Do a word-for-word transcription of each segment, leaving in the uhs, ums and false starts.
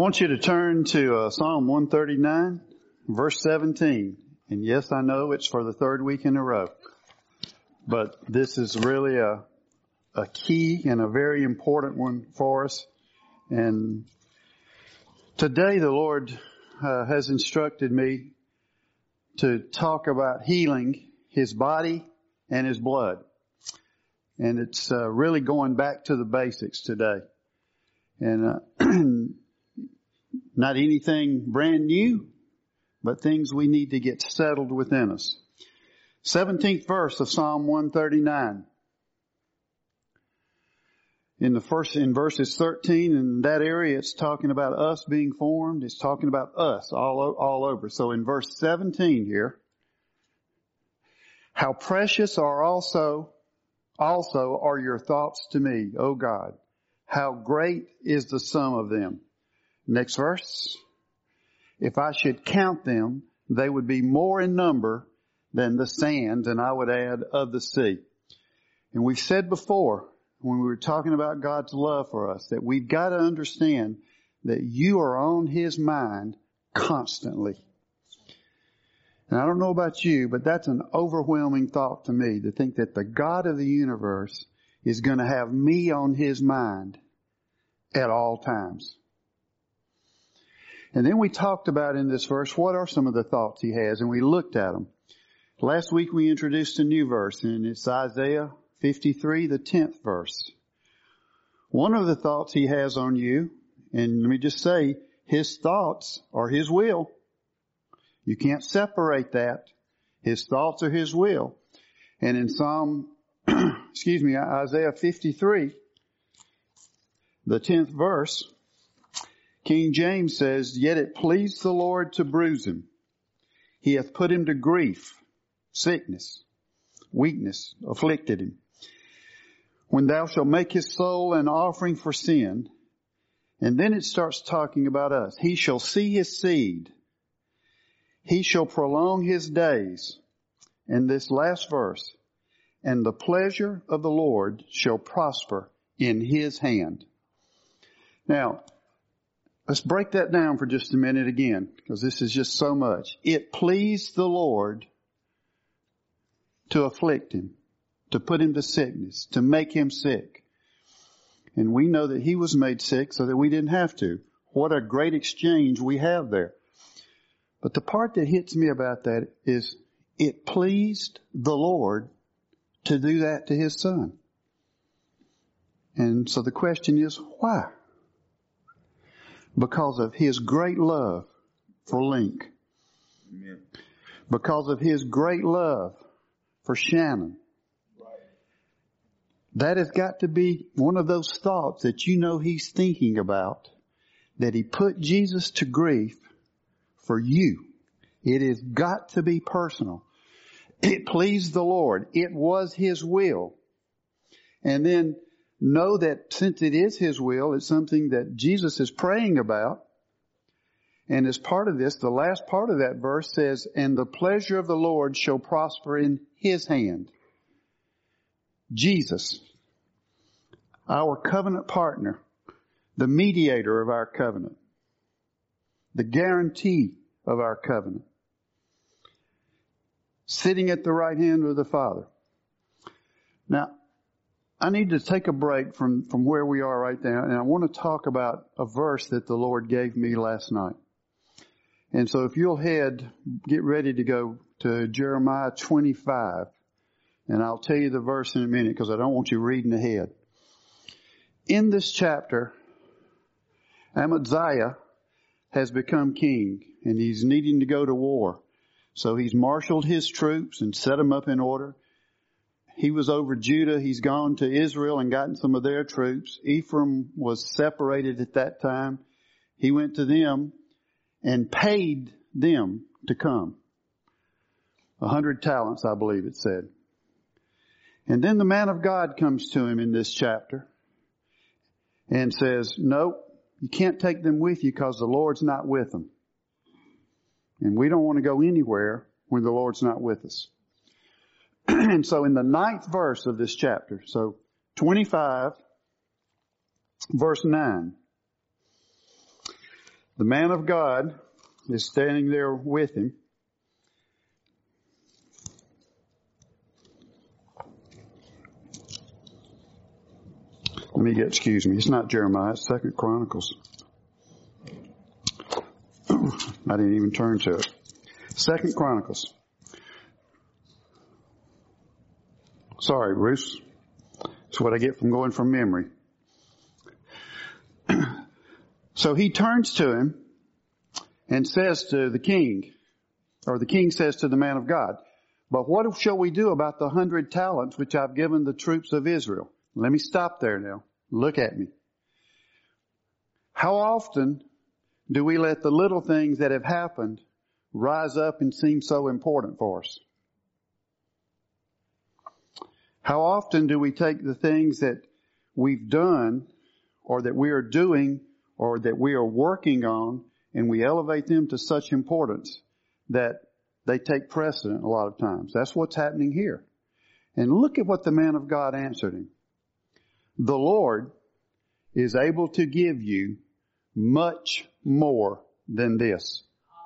want you to turn to uh, Psalm one thirty-nine, verse seventeen. And yes, I know it's for the third week in a row. But this is really a, a key and a very important one for us. And today the Lord uh, has instructed me to talk about healing His body and His blood. And it's uh, really going back to the basics today. And uh, not anything brand new, but things we need to get settled within us. seventeenth verse of Psalm one thirty-nine. In the first, in verses thirteen, in that area, it's talking about us being formed. It's talking about us all, all over. So in verse seventeen here, how precious are also, also are your thoughts to me, O God. How great is the sum of them. Next verse. If I should count them, they would be more in number than the sands, and I would add of the sea. And we've said before, when we were talking about God's love for us, that we've got to understand that you are on His mind constantly. And I don't know about you, but that's an overwhelming thought to me, to think that the God of the universe is going to have me on His mind at all times. And then we talked about in this verse, what are some of the thoughts He has, and we looked at them. Last week we introduced a new verse, and it's Isaiah fifty-three, the tenth verse. One of the thoughts He has on you, and let me just say, His thoughts are His will. You can't separate that. His thoughts are His will. And in Psalm, excuse me, Isaiah fifty-three, the tenth verse, King James says, Yet it pleased the Lord to bruise him. He hath put him to grief, sickness, weakness, afflicted him. When thou shalt make his soul an offering for sin, and then it starts talking about us. He shall see his seed. He shall prolong his days. And this last verse, and the pleasure of the Lord shall prosper in his hand. Now, let's break that down for just a minute again, because this is just so much. It pleased the Lord to afflict him, to put him to sickness, to make him sick. And we know that he was made sick so that we didn't have to. What a great exchange we have there. But the part that hits me about that is it pleased the Lord to do that to His Son. And so the question is, why? Because of His great love for Link. Amen. Because of His great love for Shannon. Right. That has got to be one of those thoughts that you know He's thinking about, that He put Jesus to grief for you. It has got to be personal. It pleased the Lord. It was His will. And then know that since it is His will, it's something that Jesus is praying about. And as part of this, the last part of that verse says, and the pleasure of the Lord shall prosper in His hand. Jesus, our covenant partner, the mediator of our covenant, the guarantee of our covenant, sitting at the right hand of the Father. Now, I need to take a break from, from where we are right now, and I want to talk about a verse that the Lord gave me last night. And so if you'll head, get ready to go to Jeremiah twenty-five, and I'll tell you the verse in a minute because I don't want you reading ahead. In this chapter, Amaziah has become king, and he's needing to go to war. So he's marshaled his troops and set them up in order. He was over Judah. He's gone to Israel and gotten some of their troops. Ephraim was separated at that time. He went to them and paid them to come. A hundred talents, I believe it said. And then the man of God comes to him in this chapter and says, nope, you can't take them with you because the Lord's not with them. And we don't want to go anywhere when the Lord's not with us. And so in the ninth verse of this chapter, so twenty-five, verse nine, The man of God is standing there with him. Let me get, excuse me, it's not Jeremiah, it's Second Chronicles. I didn't even turn to it. Second Chronicles. Sorry, Bruce. That's what I get from going from memory. So he turns to him and says to the king, or the king says to the man of God, but what shall we do about the hundred talents which I've given the troops of Israel? Let me stop there now. Look at me. How often do we let the little things that have happened rise up and seem so important for us? How often do we take the things that we've done or that we are doing or that we are working on and we elevate them to such importance that they take precedent a lot of times? That's what's happening here. And look at what the man of God answered him. The Lord is able to give you much more than this.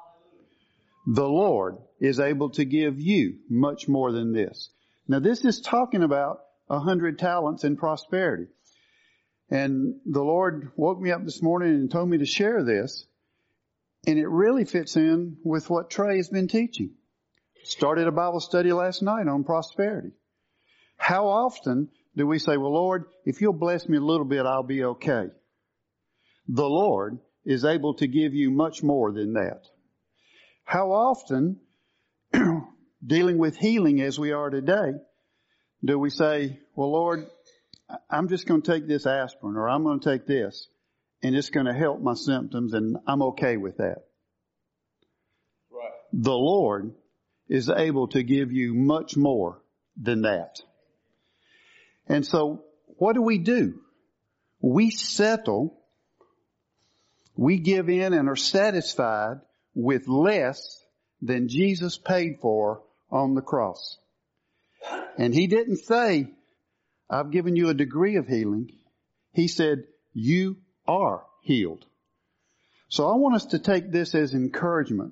The Lord is able to give you much more than this. Now this is talking about a hundred talents and prosperity. And the Lord woke me up this morning and told me to share this. And it really fits in with what Trey has been teaching. Started a Bible study last night on prosperity. How often do we say, well, Lord, if you'll bless me a little bit, I'll be okay. The Lord is able to give you much more than that. How often, dealing with healing as we are today, do we say, well, Lord, I'm just going to take this aspirin or I'm going to take this and it's going to help my symptoms and I'm okay with that. Right. The Lord is able to give you much more than that. And so what do we do? We settle, we give in and are satisfied with less than Jesus paid for on the cross. And He didn't say, I've given you a degree of healing. He said, you are healed. So I want us to take this as encouragement.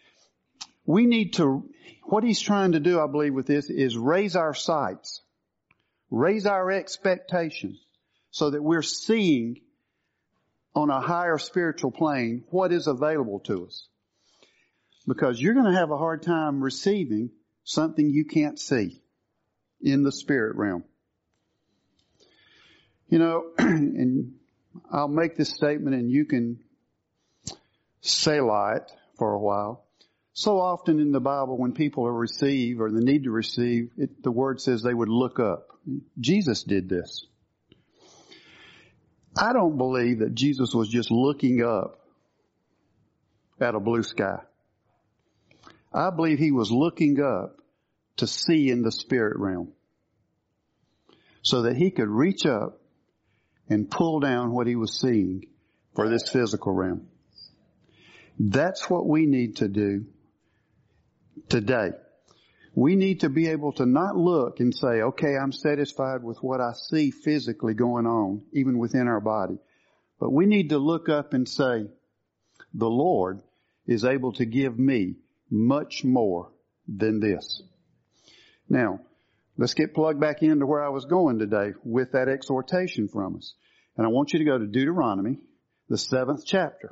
We need to, what He's trying to do, I believe, with this is raise our sights, raise our expectations so that we're seeing on a higher spiritual plane what is available to us. Because you're going to have a hard time receiving something you can't see in the spirit realm. You know, and I'll make this statement and you can Selah it for a while. So often in the Bible when people are receive or the need to receive, it, the word says they would look up. Jesus did this. I don't believe that Jesus was just looking up at a blue sky. I believe He was looking up to see in the spirit realm so that He could reach up and pull down what He was seeing for this physical realm. That's what we need to do today. We need to be able to not look and say, okay, I'm satisfied with what I see physically going on, even within our body. But we need to look up and say, the Lord is able to give me much more than this. Now, let's get plugged back into where I was going today with that exhortation from us. And I want you to go to Deuteronomy, the seventh chapter.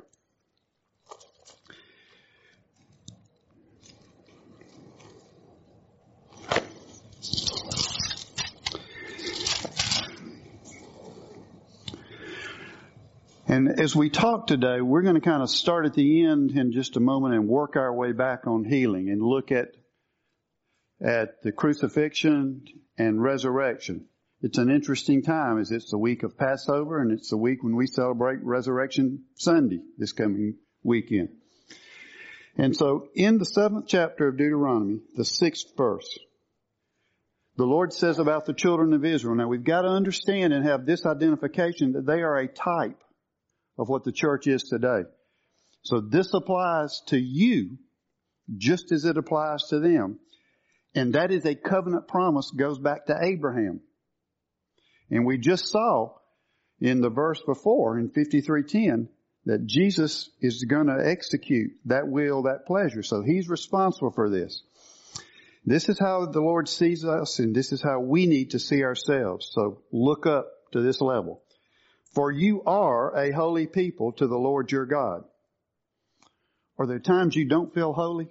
And as we talk today, we're going to kind of start at the end in just a moment and work our way back on healing and look at at the crucifixion and resurrection. It's an interesting time as it's the week of Passover and it's the week when we celebrate Resurrection Sunday this coming weekend. And so in the seventh chapter of Deuteronomy, the sixth verse, the Lord says about the children of Israel. Now we've got to understand and have this identification that they are a type of what the church is today. So this applies to you just as it applies to them. And that is a covenant promise, goes back to Abraham. And we just saw in the verse before, in fifty-three ten, that Jesus is going to execute that will, that pleasure. So He's responsible for this. This is how the Lord sees us, and this is how we need to see ourselves. So look up to this level. For you are a holy people to the Lord your God. Are there times you don't feel holy?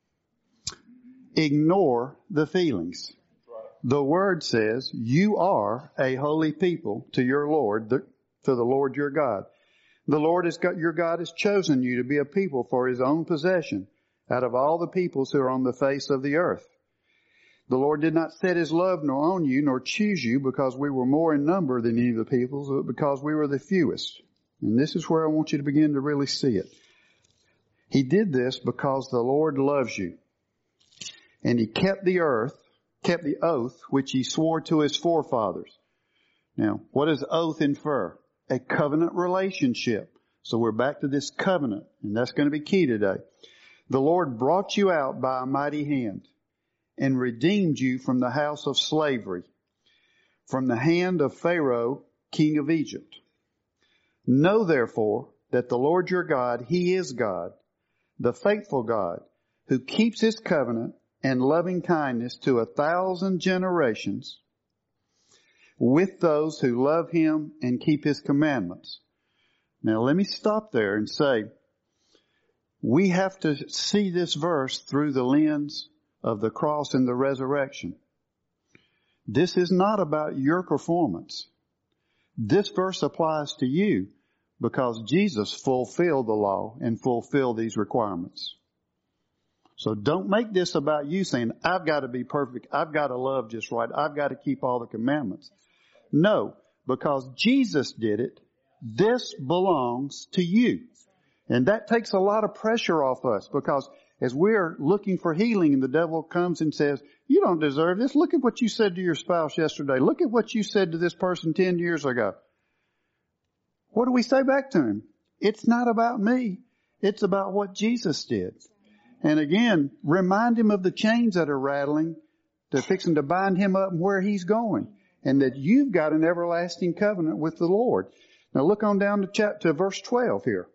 Ignore the feelings. The Word says you are a holy people to your Lord, the, to the Lord your God. The Lord has got, your God has chosen you to be a people for His own possession out of all the peoples who are on the face of the earth. The Lord did not set His love nor on you, nor choose you because we were more in number than any of the peoples, but because we were the fewest. And this is where I want you to begin to really see it. He did this because the Lord loves you. And He kept the earth, kept the oath which He swore to His forefathers. Now, what does oath infer? A covenant relationship. So we're back to this covenant, and that's going to be key today. The Lord brought you out by a mighty hand and redeemed you from the house of slavery, from the hand of Pharaoh, king of Egypt. Know therefore that the Lord your God, He is God, the faithful God, who keeps His covenant and loving kindness to a thousand generations with those who love Him and keep His commandments. Now let me stop there and say, we have to see this verse through the lens of the cross and the resurrection. This is not about your performance. This verse applies to you because Jesus fulfilled the law and fulfilled these requirements. So don't make this about you saying, I've got to be perfect. I've got to love just right. I've got to keep all the commandments. No, because Jesus did it. This belongs to you. And that takes a lot of pressure off us because as we're looking for healing and the devil comes and says, you don't deserve this. Look at what you said to your spouse yesterday. Look at what you said to this person ten years ago. What do we say back to him? It's not about me. It's about what Jesus did. And again, remind him of the chains that are rattling to fixing to bind him up and where he's going. And that you've got an everlasting covenant with the Lord. Now look on down to, chapter, to verse twelve here.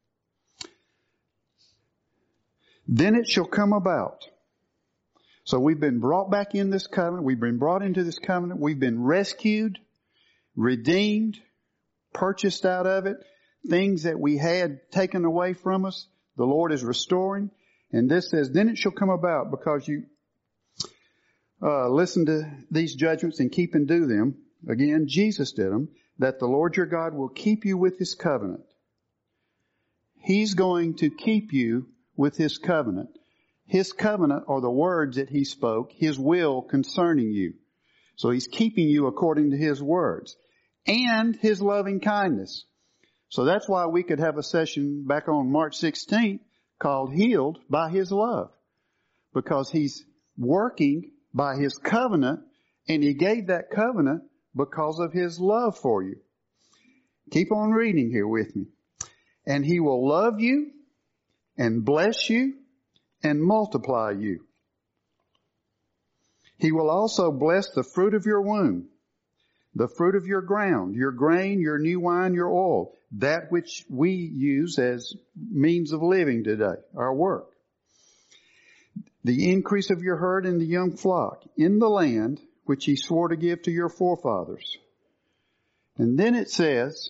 Then it shall come about. So we've been brought back in this covenant. We've been brought into this covenant. We've been rescued, redeemed, purchased out of it. Things that we had taken away from us, the Lord is restoring. And this says, then it shall come about because you uh, listen to these judgments and keep and do them. Again, Jesus did them. That the Lord your God will keep you with His covenant. He's going to keep you with His covenant. His covenant are the words that He spoke, His will concerning you. So He's keeping you according to His words. And His loving kindness. So that's why we could have a session back on March sixteenth called Healed by His Love. Because He's working by His covenant, and He gave that covenant because of His love for you. Keep on reading here with me. And He will love you and bless you and multiply you. He will also bless the fruit of your womb, the fruit of your ground, your grain, your new wine, your oil, that which we use as means of living today, our work. The increase of your herd and the young flock in the land which He swore to give to your forefathers. And then it says,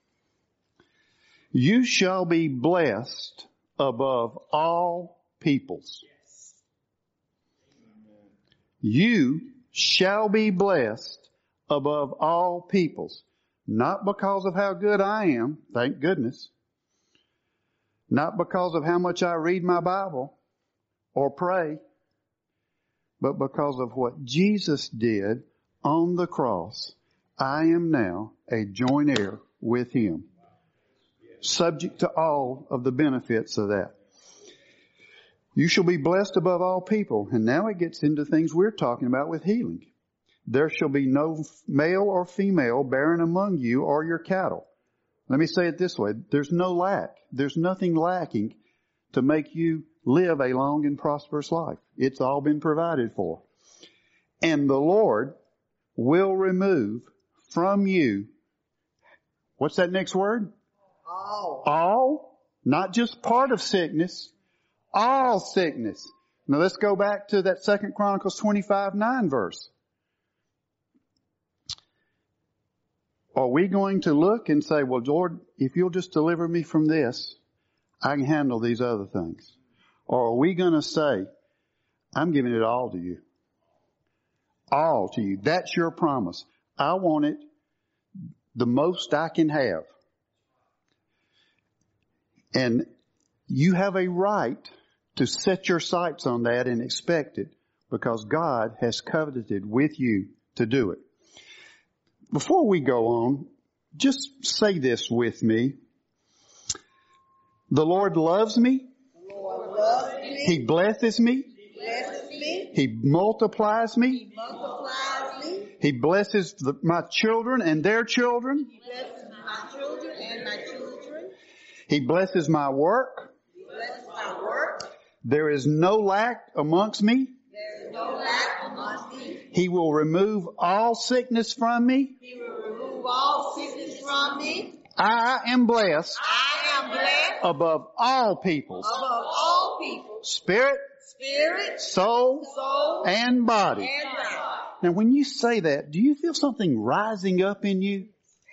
you shall be blessed above all peoples. You shall be blessed above all peoples. Not because of how good I am, thank goodness. Not because of how much I read my Bible or pray, but because of what Jesus did on the cross. I am now a joint heir with Him, subject to all of the benefits of that. You shall be blessed above all people. And now it gets into things we're talking about with healing. There shall be no male or female barren among you or your cattle. Let me say it this way. There's no lack. There's nothing lacking to make you live a long and prosperous life. It's all been provided for. And the Lord will remove from you, what's that next word? All. All, not just part of sickness, all sickness. Now let's go back to that Second Chronicles twenty-five nine verse. Are we going to look and say, well, Lord, if you'll just deliver me from this, I can handle these other things? Or are we going to say, I'm giving it all to you? All to you. That's your promise. I want it the most I can have. And you have a right to set your sights on that and expect it, because God has covenanted with you to do it. Before we go on, just say this with me. The Lord loves me. The Lord loves me. He blesses me. He blesses me. He multiplies me. He multiplies me. He blesses the, my children and their children. He blesses my children and my children. He blesses my work. He blesses my work. There is no lack amongst me. There is no lack amongst me. He will remove all sickness from me. He will remove all sickness from me. I am blessed I am blessed above all peoples, above all people. spirit, Spirit, soul, soul, and body. and body. Now when you say that, do you feel something rising up in you?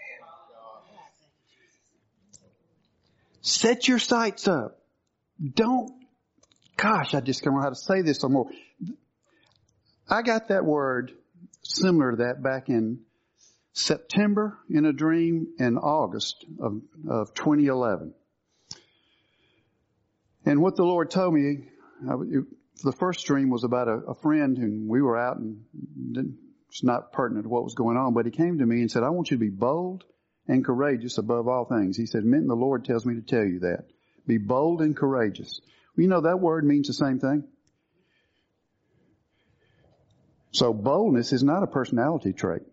Set your sights up. Don't, gosh, I just don't know how to say this some more. I got that word similar to that back in September in a dream and August of, of twenty eleven. And what the Lord told me, I, it, the first dream was about a, a friend who we were out, and it's not pertinent to what was going on, but he came to me and said, I want you to be bold and courageous above all things. He said, Minton, the Lord tells me to tell you that. Be bold and courageous. Well, you know, that word means the same thing. So boldness is not a personality trait.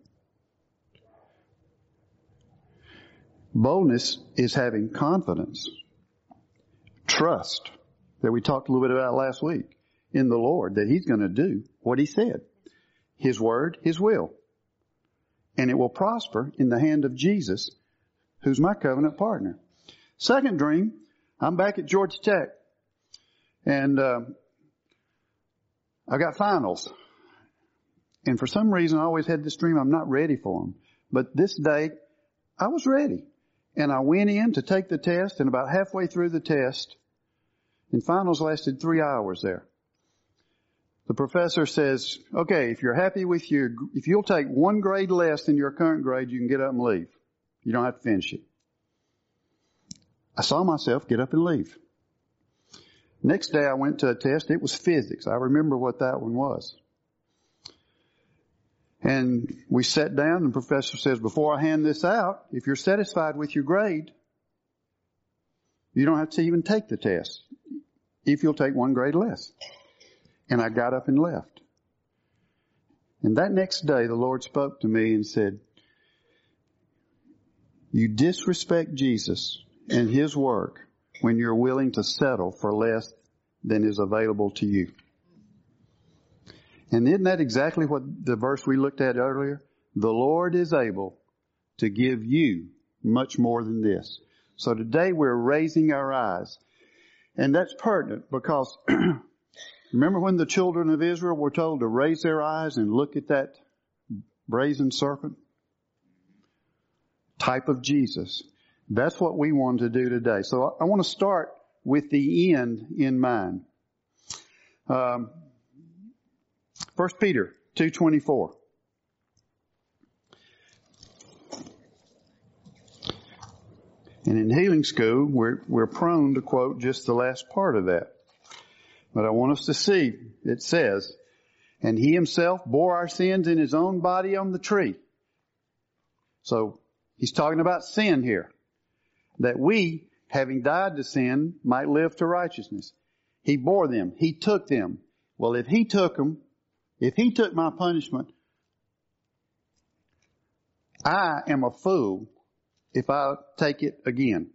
Boldness is having confidence, trust, that we talked a little bit about last week, in the Lord, that He's going to do what He said. His word, His will. And it will prosper in the hand of Jesus, who's my covenant partner. Second dream, I'm back at Georgia Tech. And uh, I got finals. And for some reason, I always had this dream I'm not ready for them. But this day, I was ready. And I went in to take the test, and about halfway through the test, and finals lasted three hours there. The professor says, okay, if you're happy with your, if you'll take one grade less than your current grade, you can get up and leave. You don't have to finish it. I saw myself get up and leave. Next day I went to a test. It was physics. I remember what that one was. And we sat down, and the professor says, before I hand this out, if you're satisfied with your grade, you don't have to even take the test if you'll take one grade less. And I got up and left. And that next day, the Lord spoke to me and said, you disrespect Jesus and His work when you're willing to settle for less than is available to you. And isn't that exactly what the verse we looked at earlier? The Lord is able to give you much more than this. So today we're raising our eyes. And that's pertinent because remember when the children of Israel were told to raise their eyes and look at that brazen serpent? Type of Jesus. That's what we want to do today. So I want to start with the end in mind. Um, First Peter two twenty-four. And in healing school, we're, we're prone to quote just the last part of that. But I want us to see, it says, and He Himself bore our sins in His own body on the tree. So He's talking about sin here. That we, having died to sin, might live to righteousness. He bore them. He took them. Well, if He took them, if He took my punishment, I am a fool if I take it again.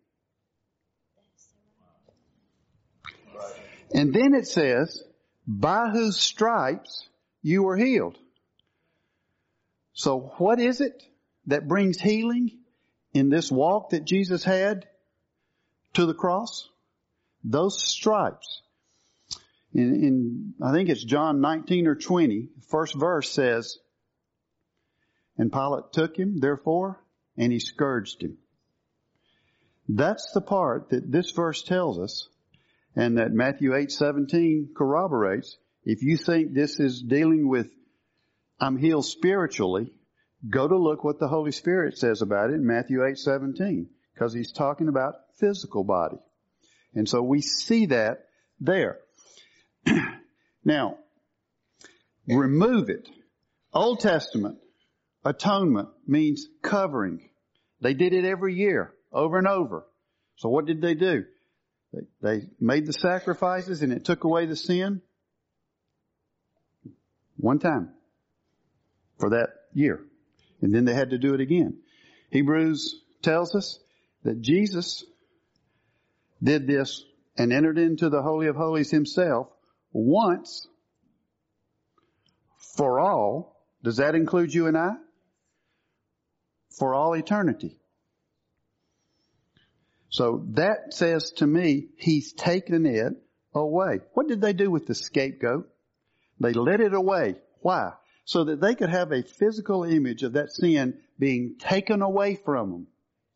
And then it says, by whose stripes you were healed. So what is it that brings healing in this walk that Jesus had? to the cross? Those stripes. In, in I think it's John nineteen or twenty, first verse says, and Pilate took him, therefore, and he scourged him. That's the part that this verse tells us, and that Matthew eight seventeen corroborates. If you think this is dealing with, I'm healed spiritually, go to look what the Holy Spirit says about it in Matthew eight seventeen, because he's talking about physical body. And so we see that there. Now, remove it. Old Testament, atonement means covering. They did it every year, over and over. So what did they do? They, they made the sacrifices and it took away the sin one time for that year. And then they had to do it again. Hebrews tells us that Jesus did this and entered into the Holy of Holies himself once for all. Does that include you and I? For all eternity. So that says to me, he's taken it away. What did they do with the scapegoat? They let it away. Why? So that they could have a physical image of that sin being taken away from them.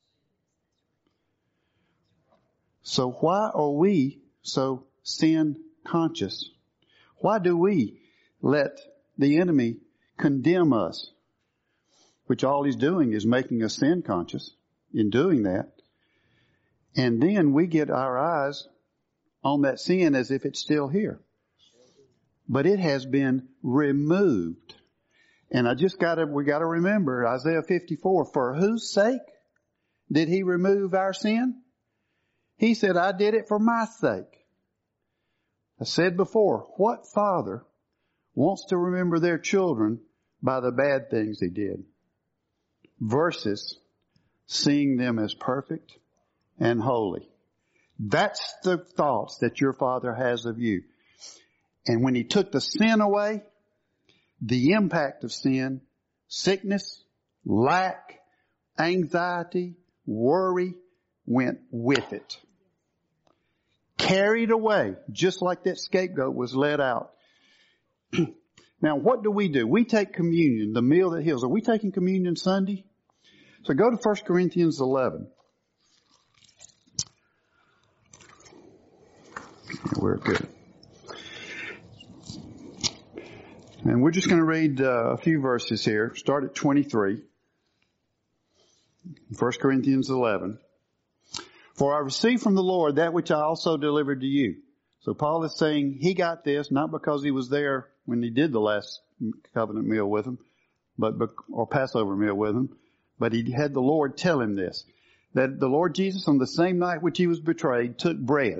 So why are we so sin conscious? Why do we let the enemy condemn us? Which all he's doing is making us sin conscious in doing that. And then we get our eyes on that sin as if it's still here. But it has been removed. And I just gotta, we gotta remember Isaiah fifty-four, for whose sake did he remove our sin? He said, I did it for my sake. I said before, what father wants to remember their children by the bad things they did versus seeing them as perfect and holy? That's the thoughts that your Father has of you. And when he took the sin away, the impact of sin, sickness, lack, anxiety, worry went with it. Carried away, just like that scapegoat was let out. Now, what do we do? We take communion, the meal that heals. Are we taking communion Sunday? So go to First Corinthians eleven. We're good. And we're just going to read uh, a few verses here. Start at twenty-three. First Corinthians eleven. For I received from the Lord that which I also delivered to you. So Paul is saying he got this not because he was there when he did the last covenant meal with him, but or Passover meal with him, but he had the Lord tell him this, that the Lord Jesus on the same night which he was betrayed took bread.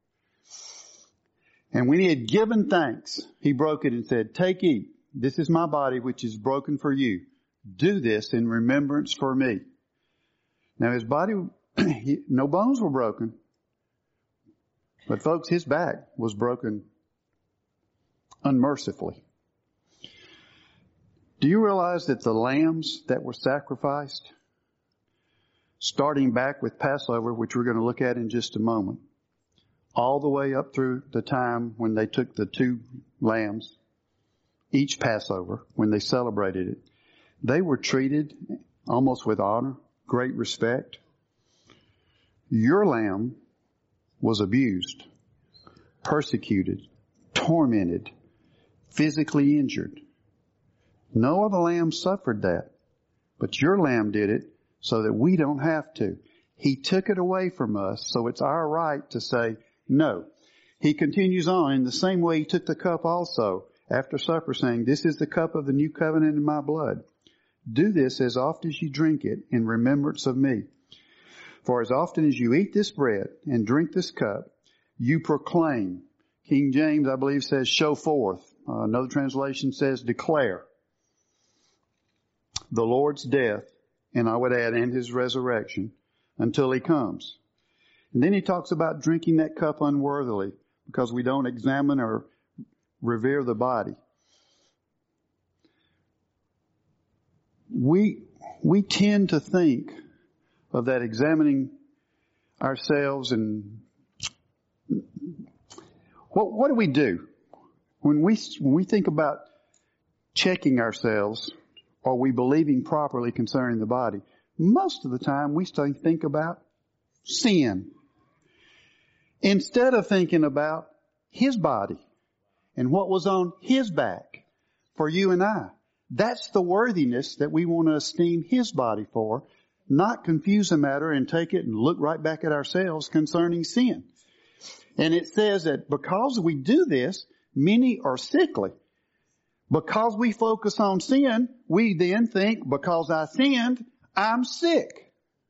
And when he had given thanks, he broke it and said, take, eat. This is my body which is broken for you. Do this in remembrance for me. Now his body, he, no bones were broken. But folks, his back was broken unmercifully. Do you realize that the lambs that were sacrificed, starting back with Passover, which we're going to look at in just a moment, all the way up through the time when they took the two lambs, each Passover, when they celebrated it, they were treated almost with honor, great respect. Your lamb was abused, persecuted, tormented, physically injured. No other lamb suffered that, but your lamb did it so that we don't have to. He took it away from us, so it's our right to say no. He continues on in the same way he took the cup also after supper, saying, this is the cup of the new covenant in my blood. Do this as often as you drink it in remembrance of me. For as often as you eat this bread and drink this cup, you proclaim. King James, I believe, says show forth. Uh, another translation says declare the Lord's death, and I would add, and his resurrection, until he comes. And then he talks about drinking that cup unworthily because we don't examine or revere the body. We, we tend to think of that examining ourselves and what, what do we do when we, when we think about checking ourselves? Are we believing properly concerning the body? Most of the time we still think about sin instead of thinking about His body and what was on His back for you and I. That's the worthiness that we want to esteem His body for, not confuse the matter and take it and look right back at ourselves concerning sin. And it says that because we do this, many are sickly. Because we focus on sin, we then think, because I sinned, I'm sick.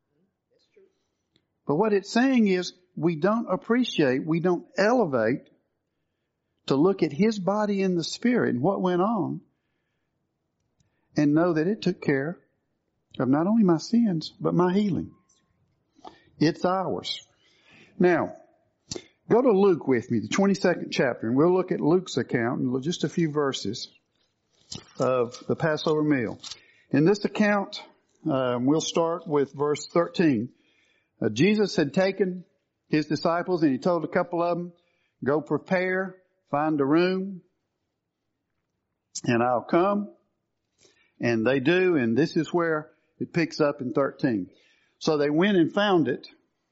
But what it's saying is, we don't appreciate, we don't elevate to look at His body in the Spirit and what went on and know that it took care of not only my sins, but my healing. It's ours. Now, go to Luke with me, the twenty-second chapter, and we'll look at Luke's account in just a few verses of the Passover meal. In this account, um, we'll start with verse thirteen. Uh, Jesus had taken His disciples and He told a couple of them, go prepare, find a room, and I'll come. And they do, and this is where it picks up in thirteen. So they went and found it,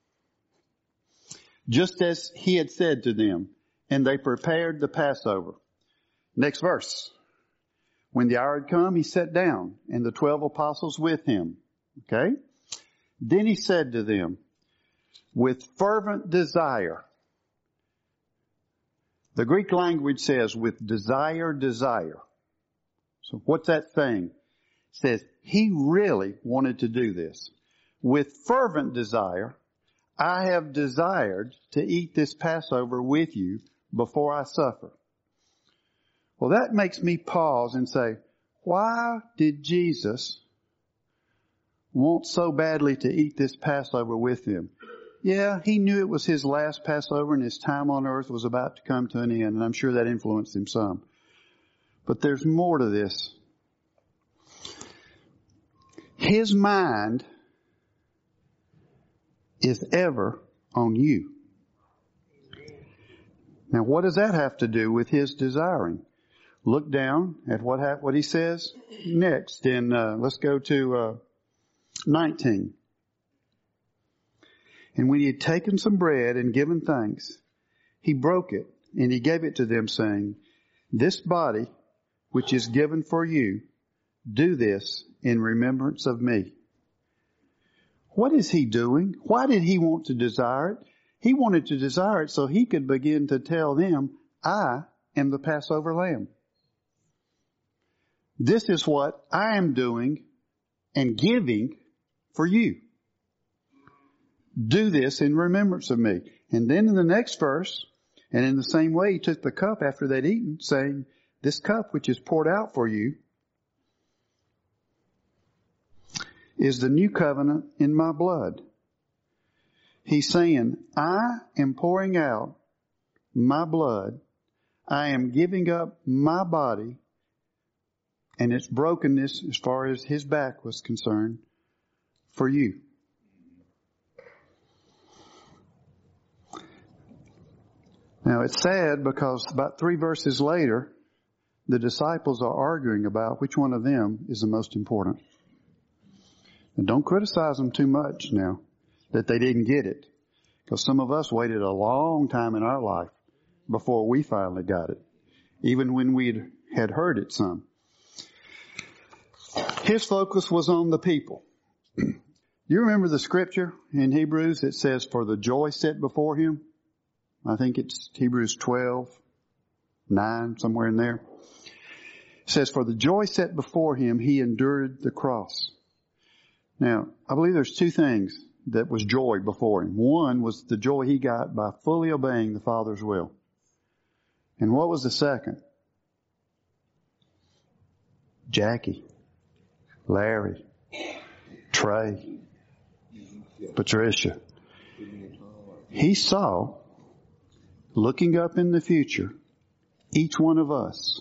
just as He had said to them, and they prepared the Passover. Next verse. When the hour had come, He sat down, and the twelve apostles with Him. Okay? Then He said to them, with fervent desire. The Greek language says, with desire, desire. So what's that saying? It says, He really wanted to do this. With fervent desire, I have desired to eat this Passover with you before I suffer. Well, that makes me pause and say, why did Jesus want so badly to eat this Passover with them? Yeah, He knew it was His last Passover and His time on earth was about to come to an end, and I'm sure that influenced Him some. But there's more to this. His mind is ever on you. Now, what does that have to do with His desiring? Look down at what ha- what He says next. In uh, let's go to uh, nineteen. And when He had taken some bread and given thanks, He broke it and He gave it to them, saying, "This body, which is given for you, do this in remembrance of me." What is He doing? Why did He want to desire it? He wanted to desire it so He could begin to tell them, I am the Passover Lamb. This is what I am doing and giving for you. Do this in remembrance of me. And then in the next verse, and in the same way, He took the cup after they'd eaten, saying, this cup which is poured out for you is the new covenant in my blood. He's saying, I am pouring out my blood. I am giving up my body and its brokenness as far as His back was concerned for you. Now it's sad because about three verses later, the disciples are arguing about which one of them is the most important. And don't criticize them too much now that they didn't get it. Because some of us waited a long time in our life before we finally got it. Even when we had heard it some. His focus was on the people. Do you remember the scripture in Hebrews that says, for the joy set before Him? I think it's Hebrews twelve, nine, somewhere in there. It says, for the joy set before Him, He endured the cross. Now, I believe there's two things that was joy before Him. One was the joy He got by fully obeying the Father's will. And what was the second? Jackie, Larry, Trey, Patricia. He saw, looking up in the future, each one of us.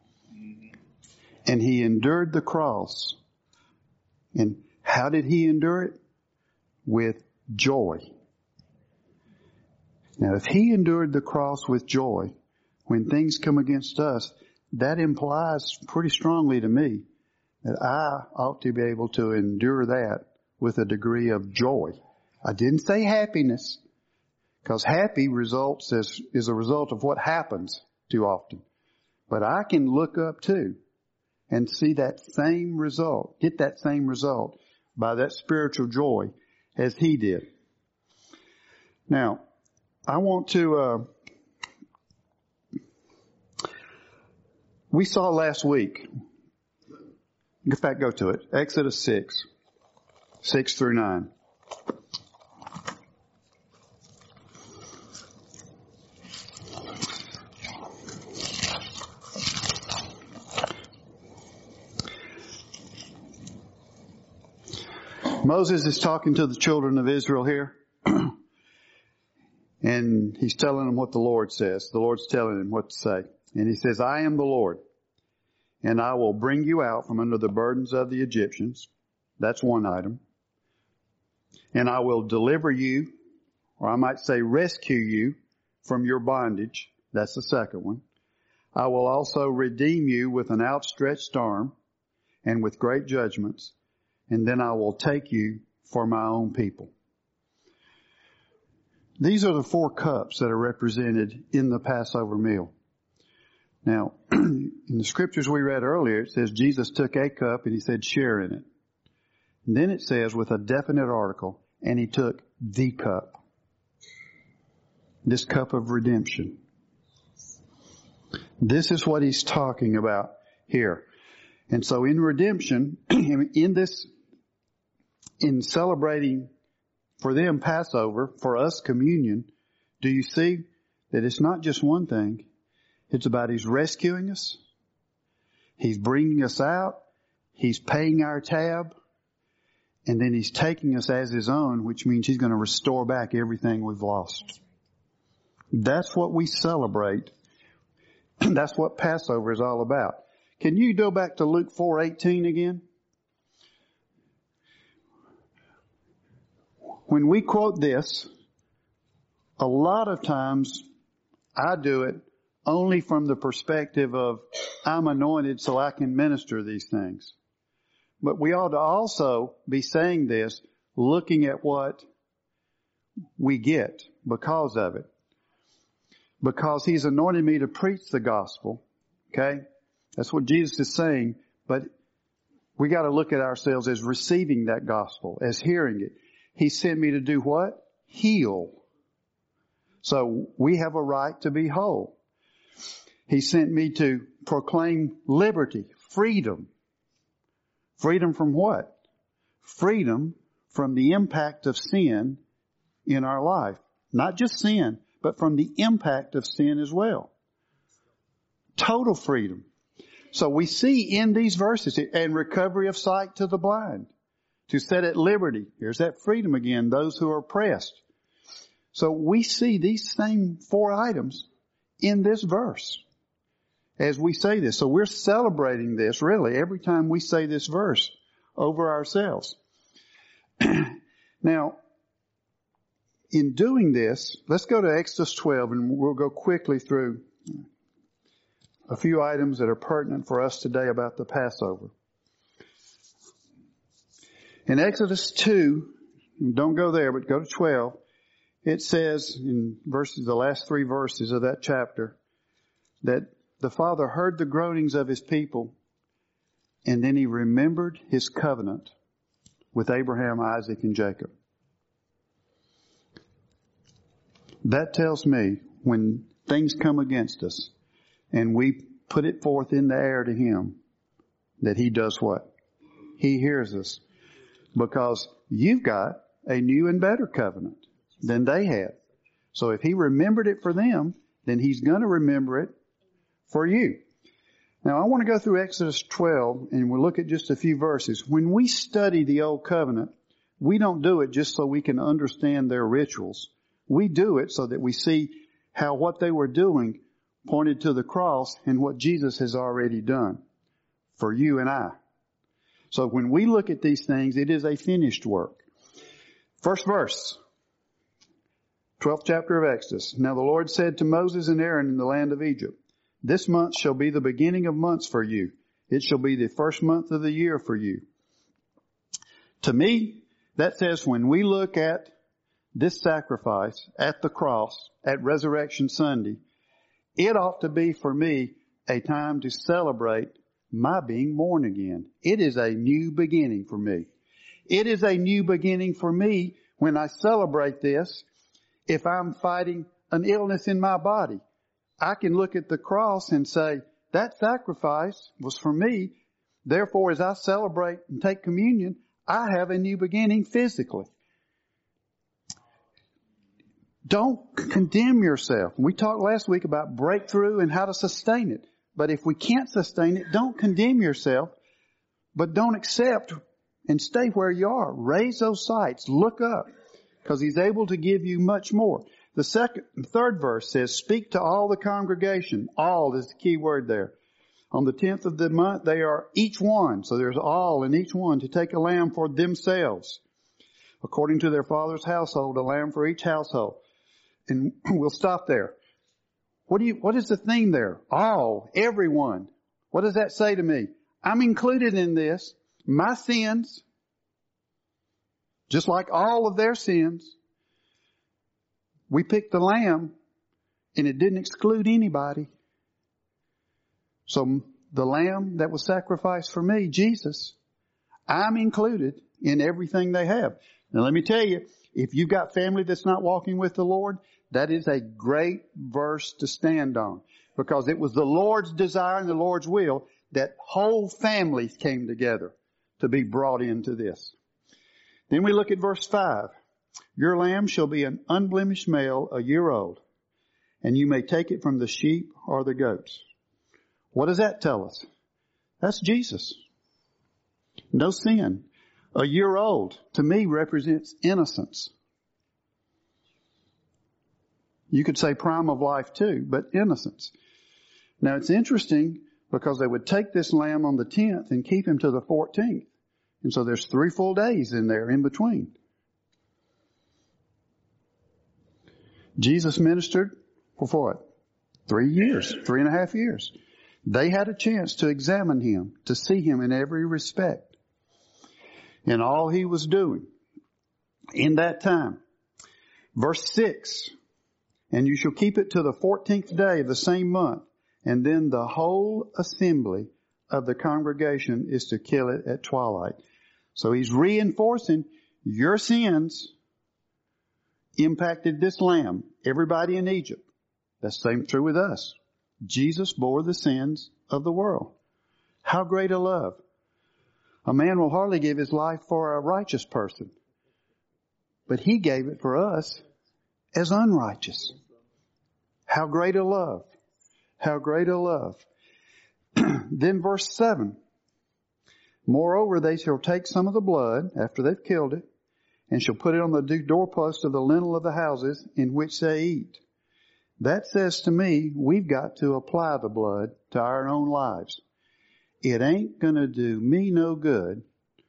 And He endured the cross. And how did He endure it? With joy. Now, if he endured the cross with joy when things come against us, that implies pretty strongly to me that I ought to be able to endure that with a degree of joy. I didn't say happiness, because happy results as, is a result of what happens too often. But I can look up too and see that same result, get that same result by that spiritual joy as he did. Now, I want to, uh, we saw last week, in fact, go to it, Exodus six, six through nine. Moses is talking to the children of Israel here, and he's telling them what the Lord says. The Lord's telling him what to say. And he says, I am the Lord, and I will bring you out from under the burdens of the Egyptians. That's one item. And I will deliver you, or I might say rescue you from your bondage. That's the second one. I will also redeem you with an outstretched arm and with great judgments. And then I will take you for my own people. These are the four cups that are represented in the Passover meal. Now, in the scriptures we read earlier, it says Jesus took a cup and he said, share in it. And then it says with a definite article, and he took the cup. This cup of redemption. This is what he's talking about here. And so in redemption, in this, in celebrating for them Passover, for us communion, do you see that it's not just one thing? It's about He's rescuing us. He's bringing us out. He's paying our tab. And then He's taking us as His own, which means He's going to restore back everything we've lost. That's what we celebrate. That's what Passover is all about. Can you go back to Luke four eighteen again? When we quote this, a lot of times I do it only from the perspective of I'm anointed so I can minister these things. But we ought to also be saying this looking at what we get because of it. Because He's anointed me to preach the gospel. Okay? That's what Jesus is saying. But we got to look at ourselves as receiving that gospel, as hearing it. He sent me to do what? Heal. So we have a right to be whole. He sent me to proclaim liberty, freedom. Freedom from what? Freedom from the impact of sin in our life. Not just sin, but from the impact of sin as well. Total freedom. So we see in these verses, and recovery of sight to the blind, to set at liberty. Here's that freedom again, those who are oppressed. So we see these same four items in this verse as we say this. So we're celebrating this really every time we say this verse over ourselves. Now, in doing this, let's go to Exodus twelve and we'll go quickly through a few items that are pertinent for us today about the Passover. In Exodus two, don't go there, but go to twelve. It says in verses, the last three verses of that chapter, that the Father heard the groanings of His people, and then He remembered His covenant with Abraham, Isaac, and Jacob. That tells me when things come against us and we put it forth in the air to Him, that He does what? He hears us. Because you've got a new and better covenant than they had. So if He remembered it for them, then He's going to remember it for you. Now I want to go through Exodus twelve and we'll look at just a few verses. When we study the Old Covenant, we don't do it just so we can understand their rituals. We do it so that we see how what they were doing pointed to the cross and what Jesus has already done for you and I. So when we look at these things, it is a finished work. First verse. twelfth chapter of Exodus. Now the Lord said to Moses and Aaron in the land of Egypt, this month shall be the beginning of months for you. It shall be the first month of the year for you. To me, that says when we look at this sacrifice at the cross, at Resurrection Sunday, it ought to be for me a time to celebrate my being born again. It is a new beginning for me. It is a new beginning for me when I celebrate this. If I'm fighting an illness in my body, I can look at the cross and say, that sacrifice was for me. Therefore, as I celebrate and take communion, I have a new beginning physically. Don't condemn yourself. We talked last week about breakthrough and how to sustain it. But if we can't sustain it, don't condemn yourself, but don't accept and stay where you are. Raise those sights. Look up, because He's able to give you much more. The second, third verse says, speak to all the congregation. All is the key word there. On the tenth of the month, they are each one. So there's all in each one to take a lamb for themselves. According to their father's household, a lamb for each household. And we'll stop there. What do you, what is the theme there? All, everyone. What does that say to me? I'm included in this. My sins, just like all of their sins. We picked the lamb and it didn't exclude anybody. So the lamb that was sacrificed for me, Jesus, I'm included in everything they have. Now let me tell you, if you've got family that's not walking with the Lord, that is a great verse to stand on, because it was the Lord's desire and the Lord's will that whole families came together to be brought into this. Then we look at verse five. Your lamb shall be an unblemished male, a year old, and you may take it from the sheep or the goats. What does that tell us? That's Jesus. No sin. A year old, to me, represents innocence. You could say prime of life too, but innocence. Now it's interesting because they would take this lamb on the tenth and keep him to the fourteenth. And so there's three full days in there in between. Jesus ministered for what? Three years, three and a half years. They had a chance to examine Him, to see Him in every respect, in all He was doing in that time. Verse six, and you shall keep it to the fourteenth day of the same month, and then the whole assembly of the congregation is to kill it at twilight. So He's reinforcing your sins impacted this lamb. Everybody in Egypt. That's the same true with us. Jesus bore the sins of the world. How great a love. A man will hardly give his life for a righteous person, but He gave it for us as unrighteous. How great a love. How great a love. Then verse seven. Moreover, they shall take some of the blood after they've killed it, and shall put it on the doorpost of the lintel of the houses in which they eat. That says to me, we've got to apply the blood to our own lives. It ain't going to do me no good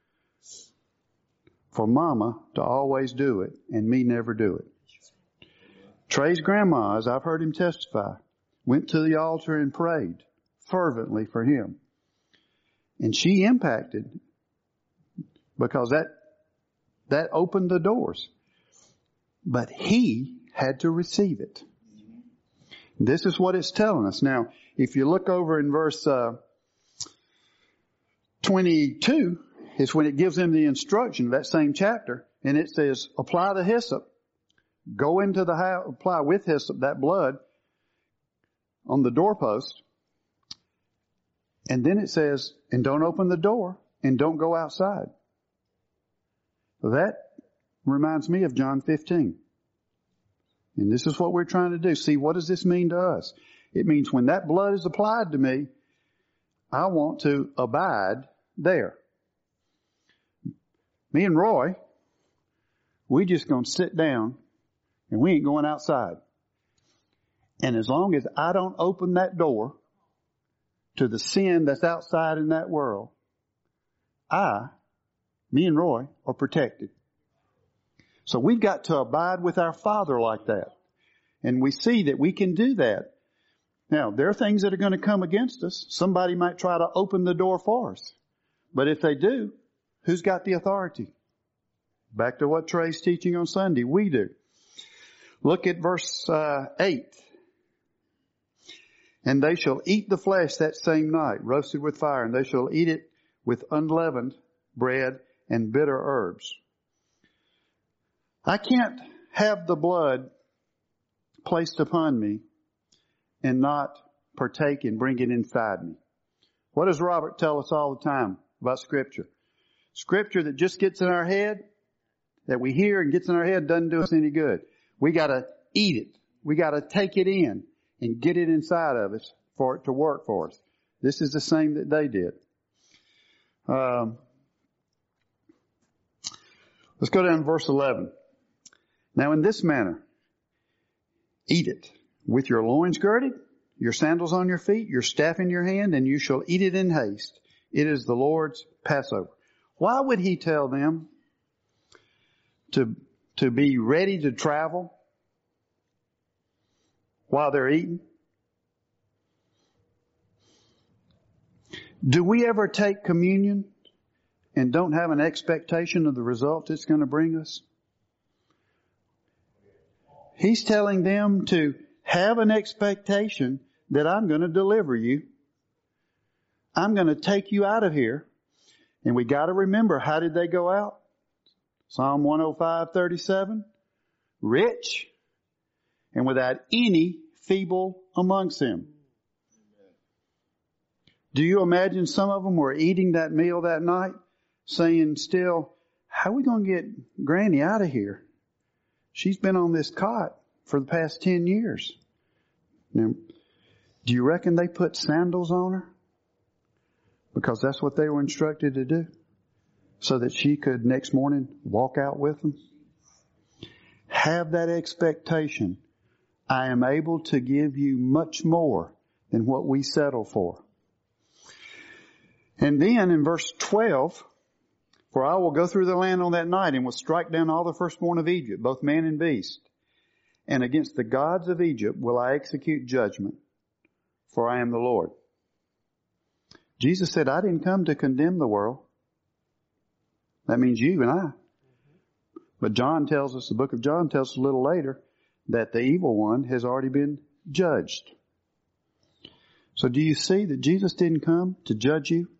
for Mama to always do it and me never do it. Trey's grandma, as I've heard him testify, went to the altar and prayed fervently for him. And she impacted because that that opened the doors. But he had to receive it. This is what it's telling us. Now, if you look over in verse uh, twenty-two, it's when it gives them the instruction of that same chapter, and it says, apply the hyssop. Go into the house, apply with hyssop that blood on the doorpost. And then it says, and don't open the door and don't go outside. That reminds me of John fifteen. And this is what we're trying to do. See, what does this mean to us? It means when that blood is applied to me, I want to abide there. Me and Roy, we just going to sit down and we ain't going outside. And as long as I don't open that door to the sin that's outside in that world, I, me and Roy, are protected. So we've got to abide with our Father like that. And we see that we can do that. Now, there are things that are going to come against us. Somebody might try to open the door for us. But if they do, who's got the authority? Back to what Trey's teaching on Sunday. We do. Look at verse uh, eight. And they shall eat the flesh that same night, roasted with fire, and they shall eat it with unleavened bread and bitter herbs. I can't have the blood placed upon me and not partake and bring it inside me. What does Robert tell us all the time about Scripture? Scripture that just gets in our head, that we hear and gets in our head, doesn't do us any good. We got to eat it. We got to take it in and get it inside of us for it to work for us. This is the same that they did. Um, let's go down to verse eleven. Now in this manner, eat it with your loins girded, your sandals on your feet, your staff in your hand, and you shall eat it in haste. It is the Lord's Passover. Why would he tell them to, to be ready to travel while they're eating? Do we ever take communion and don't have an expectation of the result it's going to bring us? He's telling them to have an expectation that I'm going to deliver you. I'm going to take you out of here. And we got to remember, how did they go out? Psalm one oh five, thirty-seven. Rich and without any feeble amongst them. Do you imagine some of them were eating that meal that night, saying still, how are we going to get Granny out of here? She's been on this cot for the past ten years. Now, do you reckon they put sandals on her? Because that's what they were instructed to do. So that she could next morning walk out with them. Have that expectation. I am able to give you much more than what we settle for. And then in verse twelve, for I will go through the land on that night and will strike down all the firstborn of Egypt, both man and beast. And against the gods of Egypt will I execute judgment, for I am the Lord. Jesus said, I didn't come to condemn the world. That means you and I. But John tells us, the book of John tells us a little later, that the evil one has already been judged. So do you see that Jesus didn't come to judge you?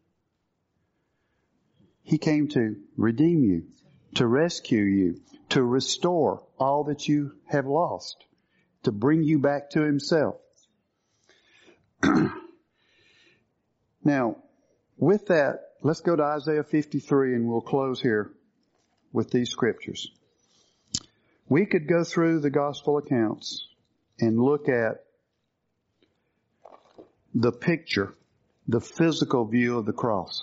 He came to redeem you, to rescue you, to restore all that you have lost, to bring you back to Himself. Now, with that, let's go to Isaiah fifty-three and we'll close here with these scriptures. We could go through the gospel accounts and look at the picture, the physical view of the cross.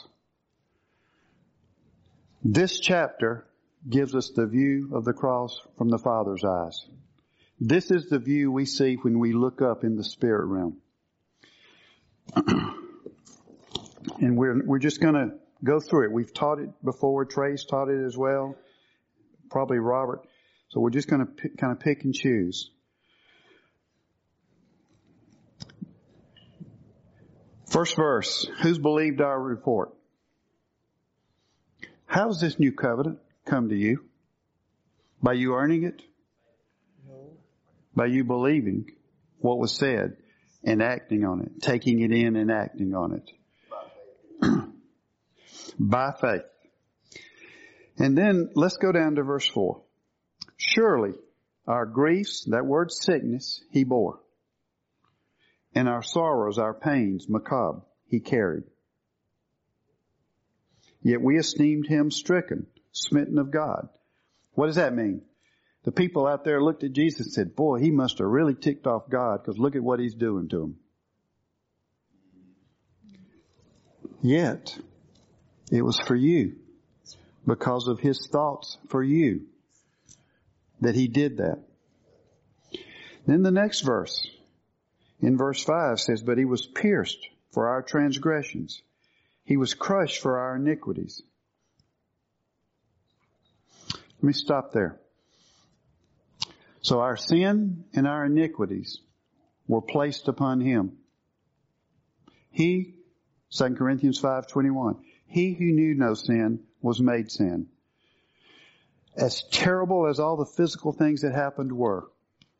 This chapter gives us the view of the cross from the Father's eyes. This is the view we see when we look up in the spirit realm. And we're we're just going to go through it. We've taught it before. Trey's taught it as well. Probably Robert. So we're just going to pick, kind of pick and choose. First verse. Who's believed our report? How does this new covenant come to you? By you earning it? No. By you believing what was said and acting on it. Taking it in and acting on it. By faith. And then let's go down to verse four. Surely our griefs, that word sickness, He bore. And our sorrows, our pains, macabre, He carried. Yet we esteemed Him stricken, smitten of God. What does that mean? The people out there looked at Jesus and said, boy, He must have really ticked off God because look at what He's doing to him. Yet, it was for you, because of His thoughts for you, that He did that. Then the next verse, in verse five says, but He was pierced for our transgressions. He was crushed for our iniquities. Let me stop there. So our sin and our iniquities were placed upon him. He, Second Corinthians five twenty-one, he who knew no sin was made sin. As terrible as all the physical things that happened were.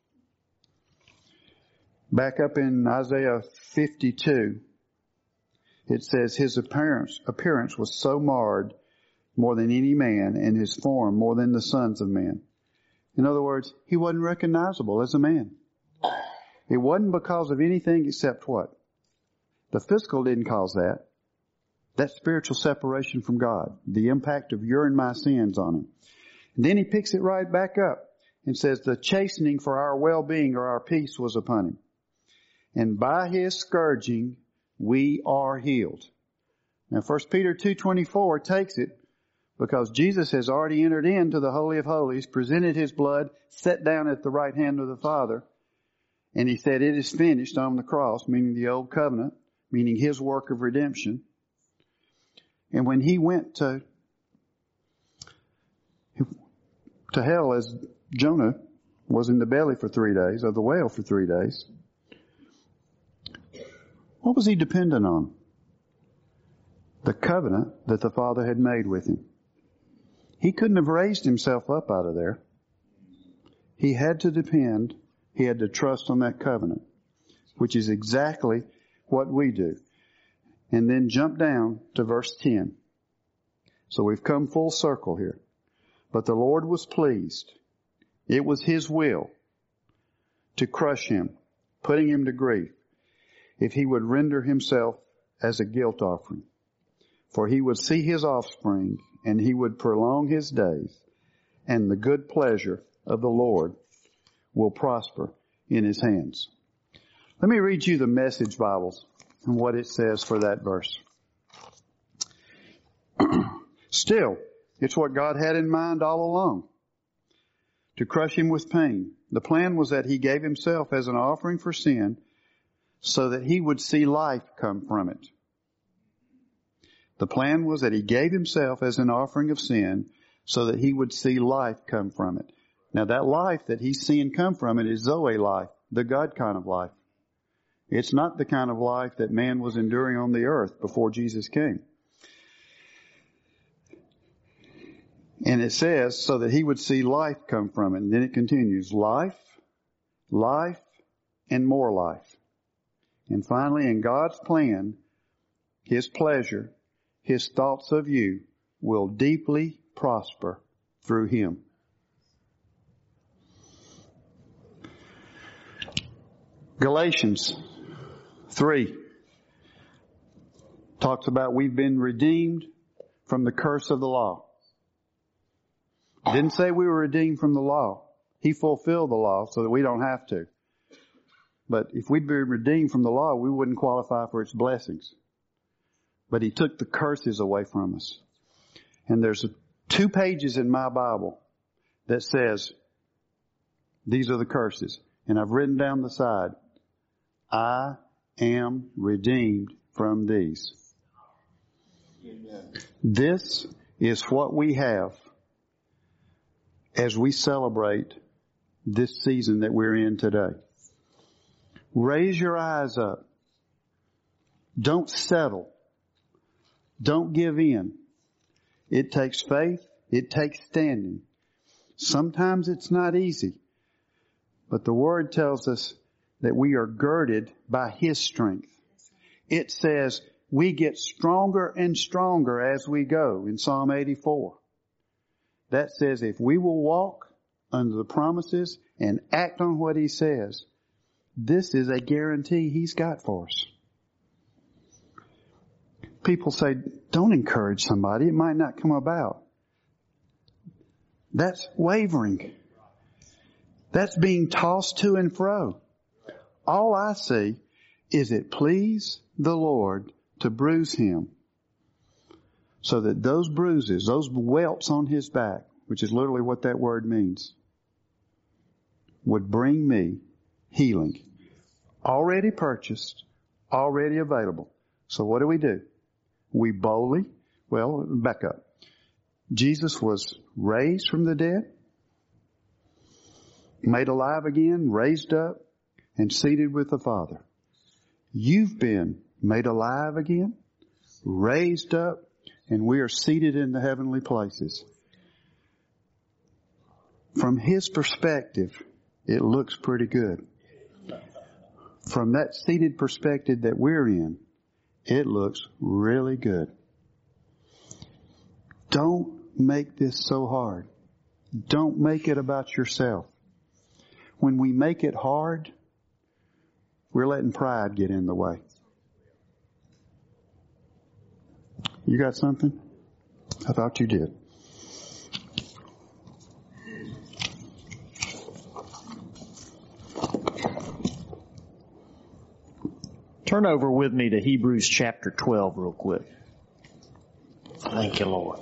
Back up in Isaiah fifty-two, it says his appearance, appearance was so marred more than any man, and his form more than the sons of men. In other words, he wasn't recognizable as a man. It wasn't because of anything except what? The physical didn't cause that. That spiritual separation from God. The impact of your and my sins on him. And then he picks it right back up and says, the chastening for our well-being or our peace was upon him. And by his scourging, we are healed. Now, First Peter two twenty-four takes it because Jesus has already entered into the Holy of Holies, presented his blood, sat down at the right hand of the Father, and he said, it is finished on the cross, meaning the old covenant, meaning his work of redemption. And when he went to, to hell, as Jonah was in the belly for three days, of the whale for three days, what was he dependent on? The covenant that the Father had made with him. He couldn't have raised himself up out of there. He had to depend, he had to trust on that covenant, which is exactly what we do. And then jump down to verse ten. So we've come full circle here. But the Lord was pleased. It was his will to crush him, putting him to grief, if he would render himself as a guilt offering. For he would see his offspring, and he would prolong his days, and the good pleasure of the Lord will prosper in his hands. Let me read you the Message Bibles and what it says for that verse. Still, it's what God had in mind all along, to crush him with pain. The plan was that he gave himself as an offering for sin so that he would see life come from it. The plan was that he gave himself as an offering of sin so that he would see life come from it. Now that life that he's seeing come from it is Zoe life, the God kind of life. It's not the kind of life that man was enduring on the earth before Jesus came. And it says, so that he would see life come from it. And then it continues, life, life, and more life. And finally, in God's plan, his pleasure, his thoughts of you will deeply prosper through him. Galatians three talks about we've been redeemed from the curse of the law. Didn't say we were redeemed from the law. He fulfilled the law so that we don't have to. But if we'd been redeemed from the law, we wouldn't qualify for its blessings. But he took the curses away from us. And there's two pages in my Bible that says, these are the curses. And I've written down the side, I am redeemed from these. Amen. This is what we have as we celebrate this season that we're in today. Raise your eyes up. Don't settle. Don't give in. It takes faith. It takes standing. Sometimes it's not easy. But the Word tells us that we are girded by His strength. It says we get stronger and stronger as we go in Psalm eighty-four. That says if we will walk under the promises and act on what He says, this is a guarantee He's got for us. People say, don't encourage somebody. It might not come about. That's wavering. That's being tossed to and fro. All I see is it please the Lord to bruise him so that those bruises, those welts on his back, which is literally what that word means, would bring me healing. Already purchased, already available. So what do we do? We boldly, well, back up. Jesus was raised from the dead. made alive again, raised up, and seated with the Father. You've been made alive again, raised up, and we are seated in the heavenly places. From His perspective, it looks pretty good. From that seated perspective that we're in, it looks really good. Don't make this so hard. Don't make it about yourself. When we make it hard, we're letting pride get in the way. You got something? I thought you did. Turn over with me to Hebrews chapter twelve real quick. Thank you, Lord.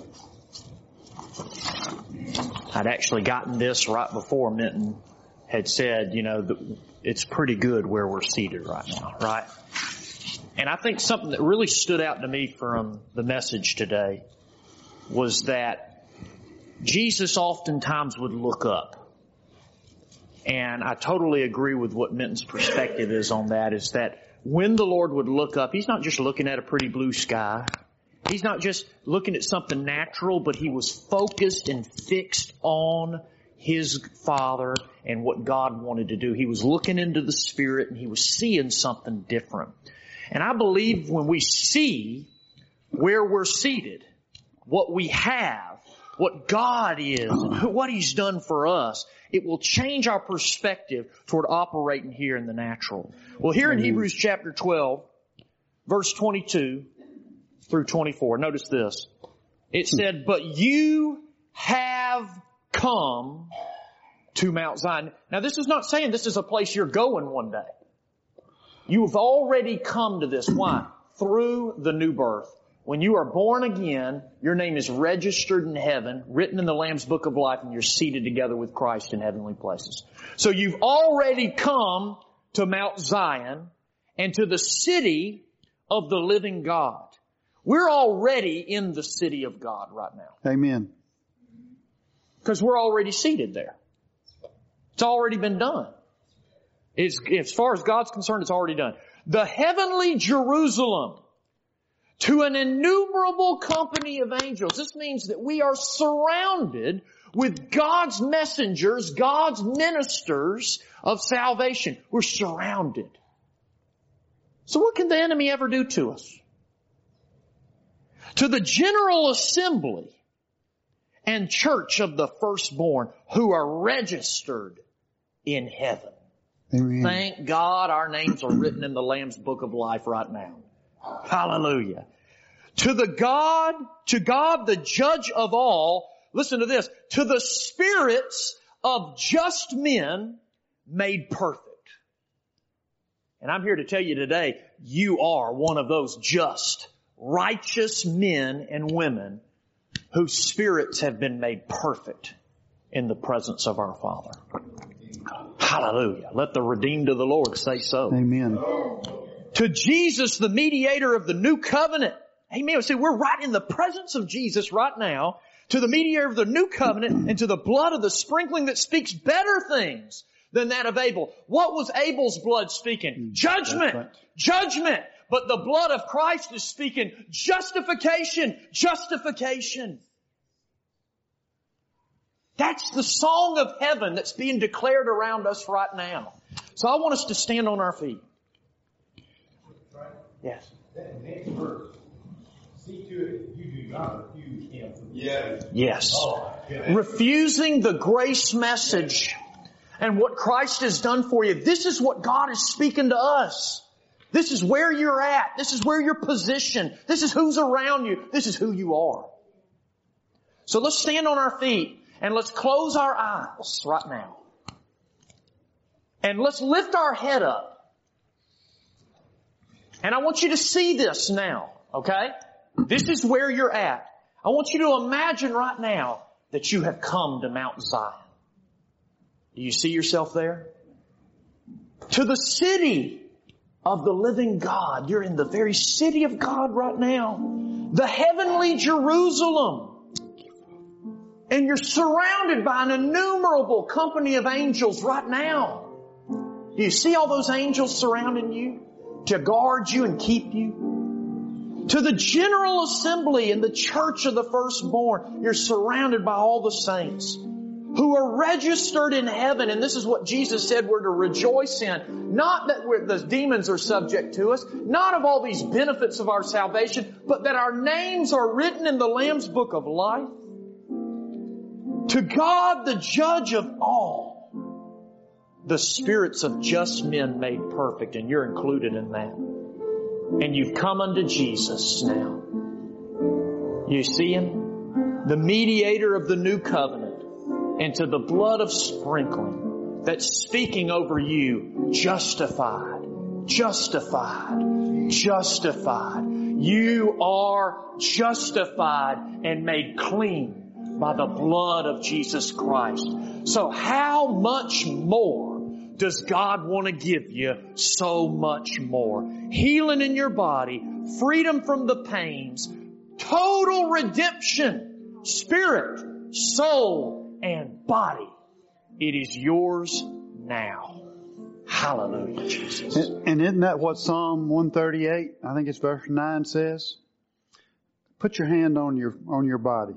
I'd actually gotten this right before Minton had said, you know, that it's pretty good where we're seated right now, right? And I think something that really stood out to me from the message today was that Jesus oftentimes would look up. And I totally agree with what Minton's perspective is on that, is that when the Lord would look up, He's not just looking at a pretty blue sky. He's not just looking at something natural, but He was focused and fixed on His Father and what God wanted to do. He was looking into the Spirit and He was seeing something different. And I believe when we see where we're seated, what we have, what God is, and what He's done for us, it will change our perspective toward operating here in the natural. Well, here in Hebrews chapter twelve, verse twenty-two through twenty-four, notice this. It said, but you have come to Mount Zion. Now, this is not saying this is a place you're going one day. You have already come to this. Why? Through the new birth. When you are born again, your name is registered in heaven, written in the Lamb's Book of Life, and you're seated together with Christ in heavenly places. So you've already come to Mount Zion and to the city of the living God. We're already in the city of God right now. Amen. Because we're already seated there. It's already been done. It's, as far as God's concerned, it's already done. The heavenly Jerusalem, to an innumerable company of angels. This means that we are surrounded with God's messengers, God's ministers of salvation. We're surrounded. So what can the enemy ever do to us? To the general assembly and church of the firstborn who are registered in heaven. Amen. Thank God our names are written in the Lamb's Book of Life right now. Hallelujah. To the God, to God the judge of all, listen to this, to the spirits of just men made perfect. And I'm here to tell you today, you are one of those just, righteous men and women whose spirits have been made perfect in the presence of our Father. Hallelujah. Let the redeemed of the Lord say so. Amen. To Jesus, the mediator of the new covenant. Amen. See, we're right in the presence of Jesus right now. To the mediator of the new covenant and to the blood of the sprinkling that speaks better things than that of Abel. What was Abel's blood speaking? Judgment. Right. Judgment. But the blood of Christ is speaking justification. Justification. That's the song of heaven that's being declared around us right now. So I want us to stand on our feet. Yes. That next verse, see to it that you do not refuse Him. Yes. Yes. Oh, refusing the grace message and what Christ has done for you. This is what God is speaking to us. This is where you're at. This is where you're positioned. This is who's around you. This is who you are. So let's stand on our feet and let's close our eyes right now. And let's lift our head up. And I want you to see this now, okay? This is where you're at. I want you to imagine right now that you have come to Mount Zion. Do you see yourself there? To the city of the living God. You're in the very city of God right now. The heavenly Jerusalem. And you're surrounded by an innumerable company of angels right now. Do you see all those angels surrounding you to guard you and keep you? To the general assembly in the church of the firstborn, you're surrounded by all the saints who are registered in heaven. And this is what Jesus said we're to rejoice in. Not that we're, the demons are subject to us, not of all these benefits of our salvation, but that our names are written in the Lamb's book of life. To God, the judge of all, the spirits of just men made perfect, and you're included in that. And you've come unto Jesus now. You see Him? The mediator of the new covenant, and to the blood of sprinkling that's speaking over you, justified, justified, justified. You are justified and made clean by the blood of Jesus Christ. So how much more does God want to give you? So much more. Healing in your body, freedom from the pains, total redemption, spirit, soul, and body. It is yours now. Hallelujah, Jesus. And, and isn't that what Psalm one thirty-eight, I think it's verse nine says? Put your hand on your, on your body.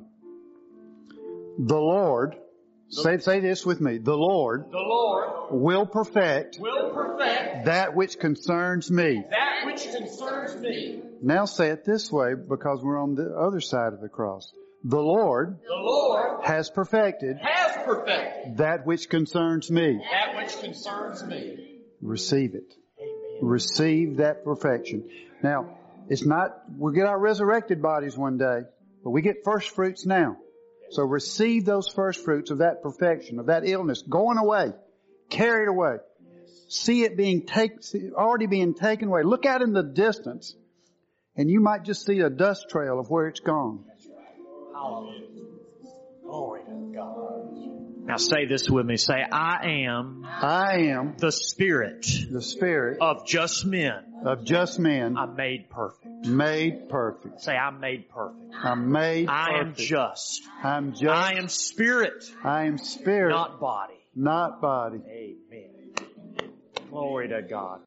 The Lord, say, say this with me. The Lord, The Lord will perfect will perfect that which concerns me. that which concerns me. Now say it this way because we're on the other side of the cross. The Lord The Lord has perfected has perfected that which concerns me. that which concerns me. Receive it. Amen. Receive that perfection. Now, it's not, we'll get our resurrected bodies one day, but we get first fruits now. So receive those first fruits of that perfection, of that illness going away, carried away. See it being taken, already being taken away. Look out in the distance, and you might just see a dust trail of where it's gone. Hallelujah. Glory to God. Now say this with me. Say, I am I am the spirit the spirit of just men. of just men I'm made perfect. made perfect. Say, I'm made perfect. I'm made I am perfect. just. I'm just. I am spirit, I am spirit, not body. not body. Amen. Glory to God.